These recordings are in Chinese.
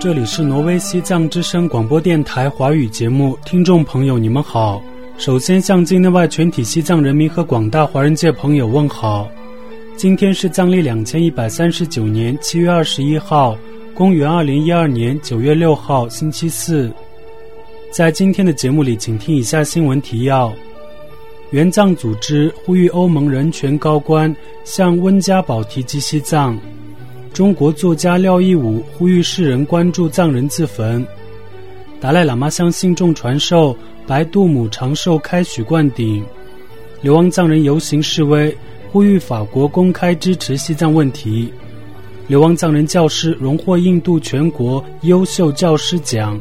这里是挪威西藏之声广播电台华语节目，听众朋友你们好。首先向境内外全体西藏人民和广大华人界朋友问好。今天是藏历2139年7月21号，公元2012年9月6号，星期四。在今天的节目里，请听以下新闻提要。援藏组织呼吁欧盟人权高官向温家宝提及西藏。中国作家廖一武呼吁世人关注藏人自焚。达赖喇嘛向信众传授白度母长寿开许灌顶。流亡藏人游行示威，呼吁法国公开支持西藏问题。流亡藏人教师荣获印度全国优秀教师奖。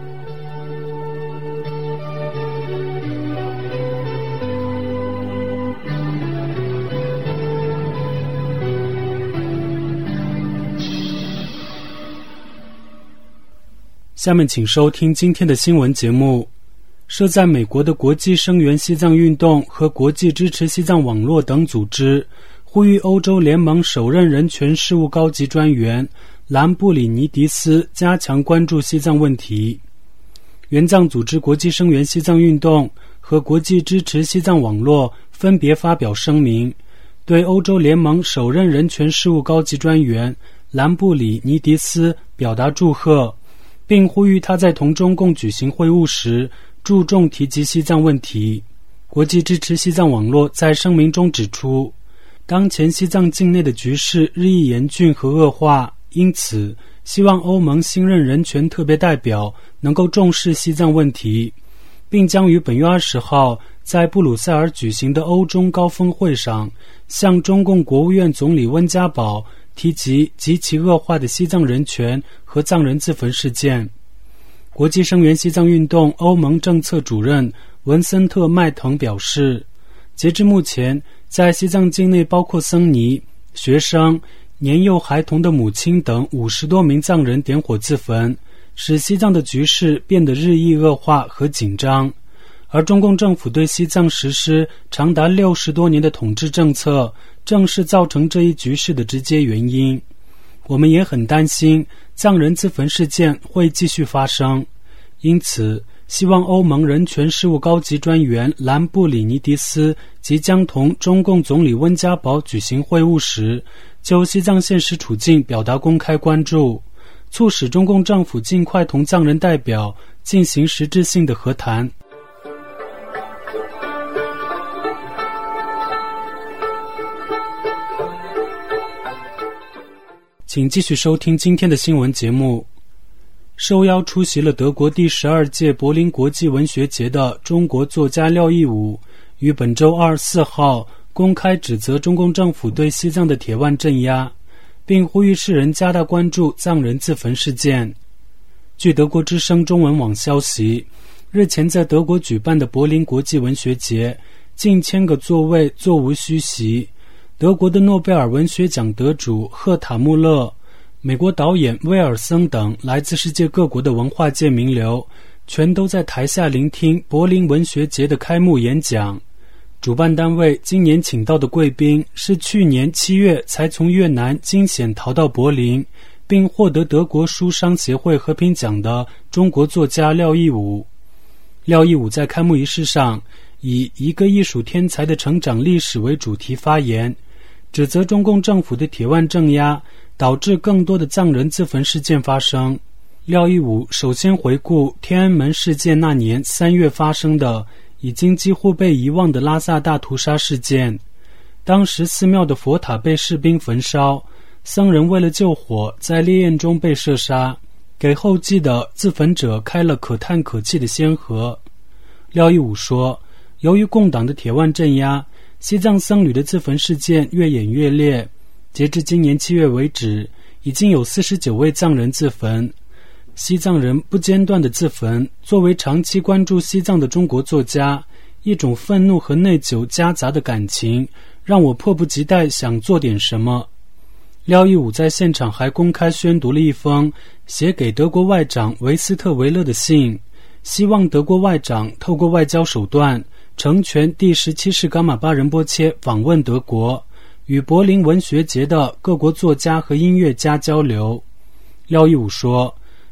下面请收听今天的新闻节目。设在美国的国际声援西藏运动和国际支持西藏网络等组织呼吁欧洲联盟首任人权事务高级专员兰布里尼迪斯加强关注西藏问题。援藏组织国际声援西藏运动和国际支持西藏网络分别发表声明，对欧洲联盟首任人权事务高级专员兰布里尼迪斯表达祝贺，并呼吁他在同中共举行会晤时注重提及西藏问题。国际支持西藏网络在声明中指出，当前西藏境内的局势日益严峻和恶化，因此希望欧盟新任人权特别代表能够重视西藏问题，并将于本月20号在布鲁塞尔举行的欧中高峰会上向中共国务院总理温家宝提及极其恶化的西藏人权和藏人自焚事件。国际声援西藏运动欧盟政策主任文森特·麦腾表示，截至目前，在西藏境内包括僧尼、学生、年幼孩童的母亲等50多名藏人点火自焚，使西藏的局势变得日益恶化和紧张。而中共政府对西藏实施长达60多年的统治政策，正是造成这一局势的直接原因。我们也很担心藏人自焚事件会继续发生，因此希望欧盟人权事务高级专员兰布里尼迪斯即将同中共总理温家宝举行会晤时，就西藏现实处境表达公开关注，促使中共政府尽快同藏人代表进行实质性的和谈。请继续收听今天的新闻节目。受邀出席了德国第12届柏林国际文学节的中国作家廖一武，于本周24号公开指责中共政府对西藏的铁腕镇压，并呼吁世人加大关注藏人自焚事件。据德国之声中文网消息，日前在德国举办的柏林国际文学节，近1000个座位座无虚席。德国的诺贝尔文学奖得主赫塔穆勒、美国导演威尔森等来自世界各国的文化界名流，全都在台下聆听柏林文学节的开幕演讲。主办单位今年请到的贵宾是去年7月才从越南惊险逃到柏林，并获得德国书商协会和平奖的中国作家廖一武。廖一武在开幕仪式上以一个艺术天才的成长历史为主题发言，指责中共政府的铁腕镇压导致更多的藏人自焚事件发生。廖一武首先回顾天安门事件那年3月发生的已经几乎被遗忘的拉萨大屠杀事件。当时寺庙的佛塔被士兵焚烧，僧人为了救火在烈焰中被射杀，给后继的自焚者开了可叹可泣的先河。廖一武说，由于共党的铁腕镇压，西藏僧侣的自焚事件越演越烈，截至今年7月为止，已经有49位藏人自焚。西藏人不间断的自焚，作为长期关注西藏的中国作家，一种愤怒和内疚夹杂的感情，让我迫不及待想做点什么。廖一武在现场还公开宣读了一封写给德国外长维斯特维勒的信，希望德国外长透过外交手段成全第17世噶玛巴仁波切访问德国，与柏林文学节的各国作家和音乐家交流。廖一武说，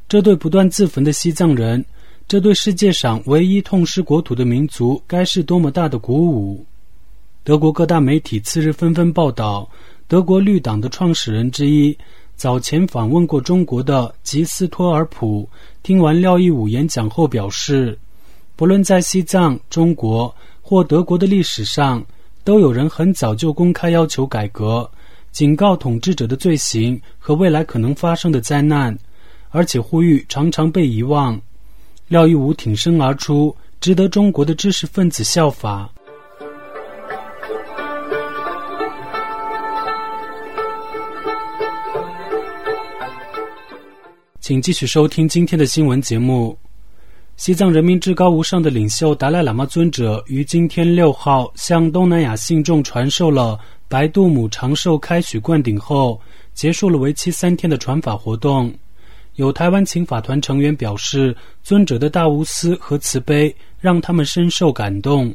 这对不断自焚的西藏人，这对世界上唯一痛失国土的民族，该是多么大的鼓舞！德国各大媒体次日纷纷报道，德国绿党的创始人之一、早前访问过中国的吉斯托尔普，听完廖义武演讲后表示，不论在西藏、中国或德国的历史上，都有人很早就公开要求改革，警告统治者的罪行和未来可能发生的灾难，而且呼吁常常被遗忘。廖义武挺身而出，值得中国的知识分子效法。请继续收听今天的新闻节目。西藏人民至高无上的领袖达赖喇嘛尊者于今天6号向东南亚信众传授了白度母长寿开许灌顶后，结束了为期3天的传法活动。有台湾请法团成员表示，尊者的大无私和慈悲让他们深受感动。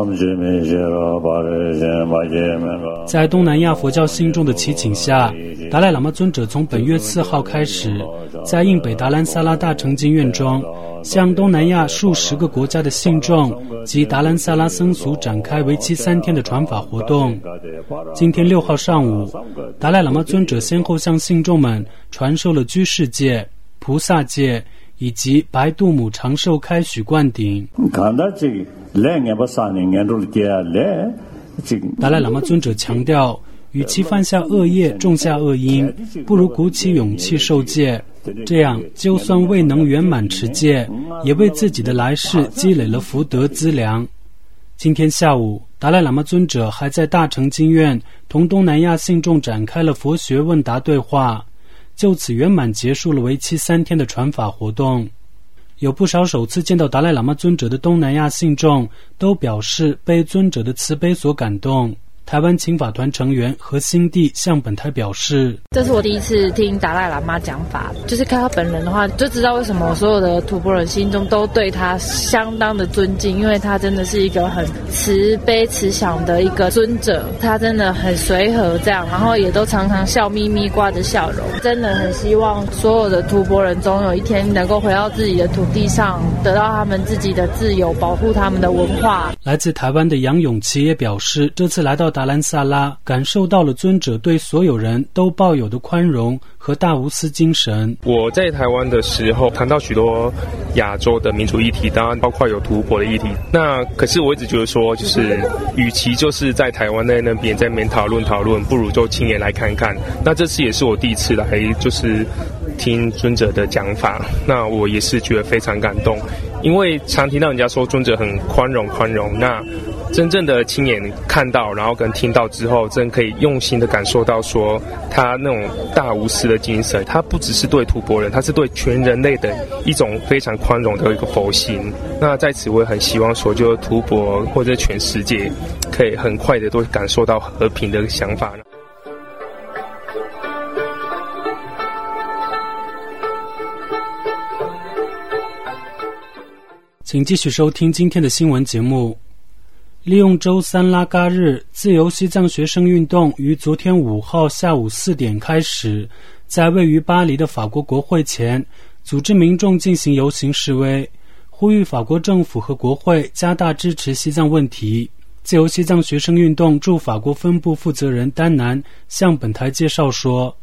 在东南亚佛教信众的祈请下，达赖喇嘛尊者从本月4号开始，在印北达兰萨拉大乘经院中，向东南亚数十个国家的信众及达兰萨拉僧俗展开为期3天的传法活动。今天6号上午，达赖喇嘛尊者先后向信众们传授了居士戒、菩萨戒以及白度母长寿开许灌顶。达赖喇嘛尊者强调，与其犯下恶业种下恶因，不如鼓起勇气受戒，这样就算未能圆满持戒，也为自己的来世积累了福德资粮。今天下午，达赖喇嘛尊者还在大乘经院同东南亚信众展开了佛学问答对话，就此圆满结束了为期3天的传法活动。有不少首次见到达赖喇嘛尊者的东南亚信众都表示被尊者的慈悲所感动。台湾请法团成员何新地向本台表示， 这是我第一次听达赖喇嘛讲法，就是看他本人的话就知道为什么所有的吐蕃人心中都对他相当的尊敬，因为他真的是一个很慈悲慈祥的一个尊者，他真的很随和这样，然后也都常常笑眯眯挂着笑容，真的很希望所有的吐蕃人总有一天能够回到自己的土地上，得到他们自己的自由，保护他们的文化。 来自台湾的杨永琪也表示，这次来到达兰萨拉，感受到了尊者对所有人都抱有的宽容和大无私精神。 我在台湾的时候谈到许多亚洲的民主议题，当然包括有吐蕃的议题。那可是我一直觉得说，就是与其就是在台湾那边在那边讨论，不如就亲眼来看看。那这次也是我第一次来，就是听尊者的讲法，那我也是觉得非常感动，因为常听到人家说尊者很宽容，那真正的亲眼看到，然后跟听到之后，真可以用心的感受到说他那种大无私的精神，他不只是对吐蕃人，他是对全人类的一种非常宽容的一个佛心。那在此我也很希望说，就吐蕃或者全世界可以很快的都感受到和平的想法。 请继续收听今天的新闻节目。利用周三拉嘎日，自由西藏学生运动于昨天5号下午4点开始，在位于巴黎的法国国会前组织民众进行游行示威，呼吁法国政府和国会加大支持西藏问题。自由西藏学生运动驻法国分部负责人丹南向本台介绍说，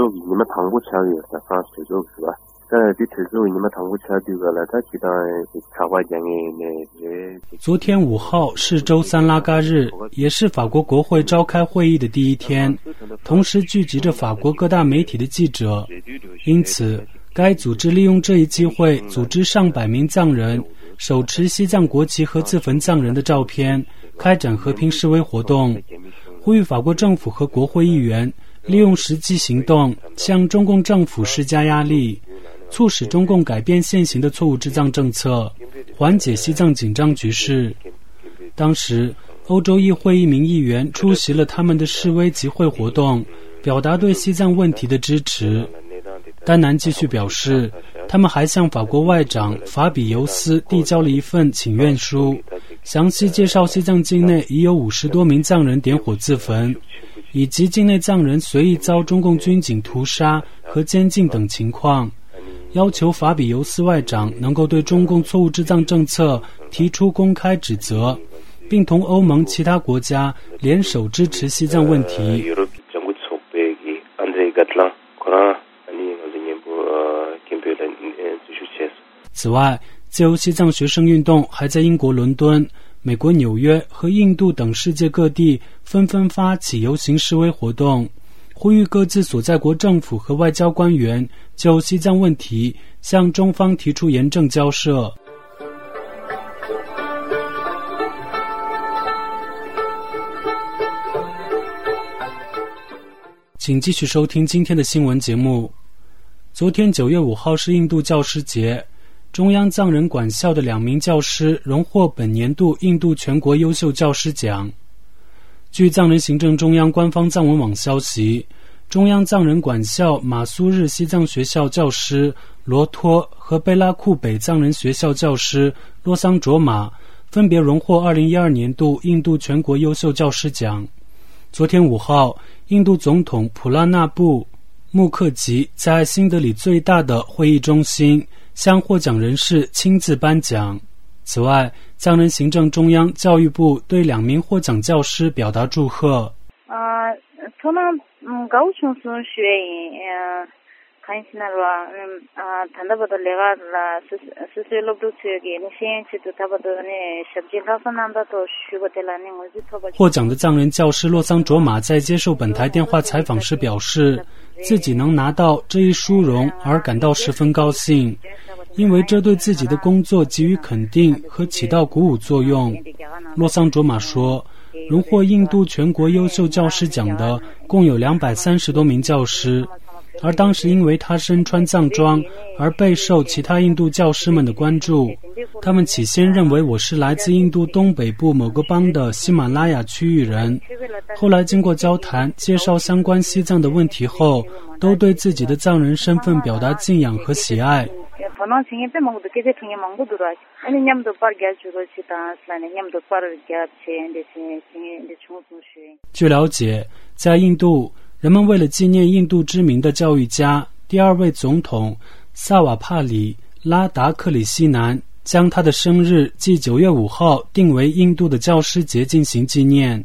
昨天5号是周三拉嘎日，也是法国国会召开会议的第一天，同时聚集着法国各大媒体的记者，因此该组织利用这一机会组织上百名藏人手持西藏国旗和自焚藏人的照片，开展和平示威活动，呼吁法国政府和国会议员利用实际行动向中共政府施加压力，促使中共改变现行的错误治藏政策，缓解西藏紧张局势。当时欧洲议会一名议员出席了他们的示威集会活动，表达对西藏问题的支持。丹南继续表示，他们还向法国外长法比尤斯递交了一份请愿书，详细介绍西藏境内已有50多名藏人点火自焚，以及境内藏人随意遭中共军警屠杀和监禁等情况， 要求法比尤斯外长能够对中共错误治藏政策提出公开指责，并同欧盟其他国家联手支持西藏问题。此外，自由西藏学生运动还在英国伦敦、美国纽约和印度等世界各地纷纷发起游行示威活动，呼吁各自所在国政府和外交官员就西藏问题向中方提出严正交涉。请继续收听今天的新闻节目。昨天9月5号是印度教师节，中央藏人管校的2名教师荣获本年度印度全国优秀教师奖。据藏人行政中央官方藏文网消息，中央藏人管校马苏日西藏学校教师罗托和贝拉库北藏人学校教师洛桑卓玛分别荣获2012年度印度全国优秀教师奖。昨天5号，印度总统普拉纳布·穆克吉在新德里最大的会议中心向获奖人士亲自颁奖。此外，藏人行政中央教育部对2名获奖教师表达祝贺。 저는 가오촌 수수에 간신하러 단다보다 내가 스스로도 저기 시행치도 다보다네 섭지하선한다도 쉬고텔라는 거지。 获奖的藏人教师洛桑卓玛在接受本台电话采访时表示，自己能拿到这一殊荣而感到十分高兴，因为这对自己的工作给予肯定和起到鼓舞作用。洛桑卓玛说，荣获印度全国优秀教师奖的共有230多名教师，而当时因为他身穿藏装而备受其他印度教师们的关注。他们起先认为我是来自印度东北部某个邦的喜马拉雅区域人，后来经过交谈介绍相关西藏的问题后，都对自己的藏人身份表达敬仰和喜爱。据了解，在印度，人们为了纪念印度知名的教育家第2位总统萨瓦帕里拉达克里西南，将他的生日即9月5号定为印度的教师节进行纪念。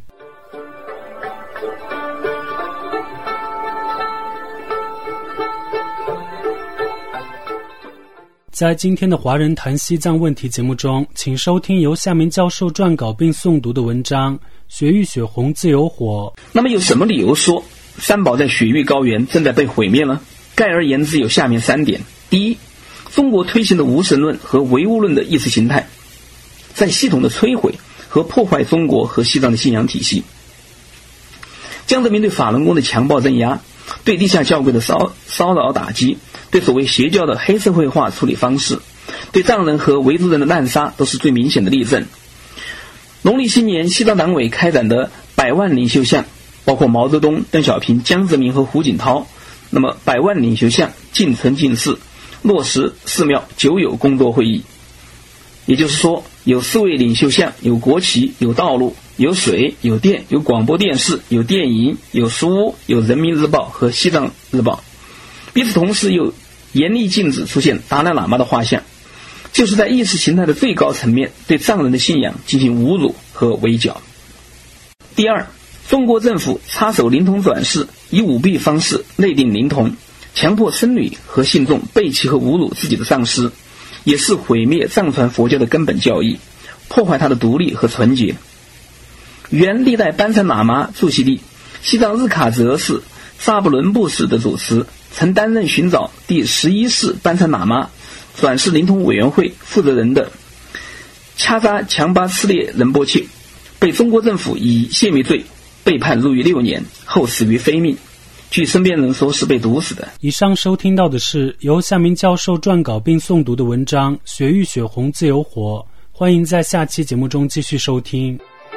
在今天的华人谈西藏问题节目中，请收听由夏明教授撰稿并诵读的文章《雪域血红自由火》。 那么有什么理由说三宝在雪域高原正在被毁灭呢？概而言之有下面3点。第一，中国推行的无神论和唯物论的意识形态在系统的摧毁和破坏中国和西藏的信仰体系。江泽民对法轮功的强暴镇压，对地下教会的骚扰打击，对所谓邪教的黑社会化处理方式，对藏人和维族人的滥杀都是最明显的例证。农历新年，西藏党委开展的100万领袖像，包括毛泽东、邓小平、江泽民和胡锦涛，那么100万领袖像进城进寺，落实寺庙9有工作会议。也就是说，有4位领袖像，有国旗，有道路，有水，有电，有广播电视，有电影，有书屋，有人民日报和西藏日报。与此同时，又严厉禁止出现达赖喇嘛的画像，就是在意识形态的最高层面对藏人的信仰进行侮辱和围剿。第二，中国政府插手灵童转世，以舞弊方式内定灵童，强迫僧侣和信众背弃和侮辱自己的上师，也是毁灭藏传佛教的根本教义，破坏它的独立和纯洁。原历代班禅喇嘛住席地西藏日喀则市扎布伦布市的主持，曾担任寻找第11世班禅喇嘛转世灵童委员会负责人的恰扎强巴次列仁波切，被中国政府以泄密罪被判入狱6年，后死于非命。据身边人说是被毒死的。 以上收听到的是由夏明教授撰稿并诵读的文章《雪域血红自由火》，欢迎在下期节目中继续收听。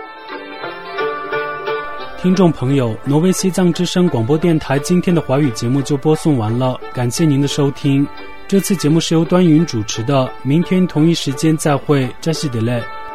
听众朋友，挪威西藏之声广播电台今天的华语节目就播送完了，感谢您的收听。这次节目是由端云主持的，明天同一时间再会，扎西德勒。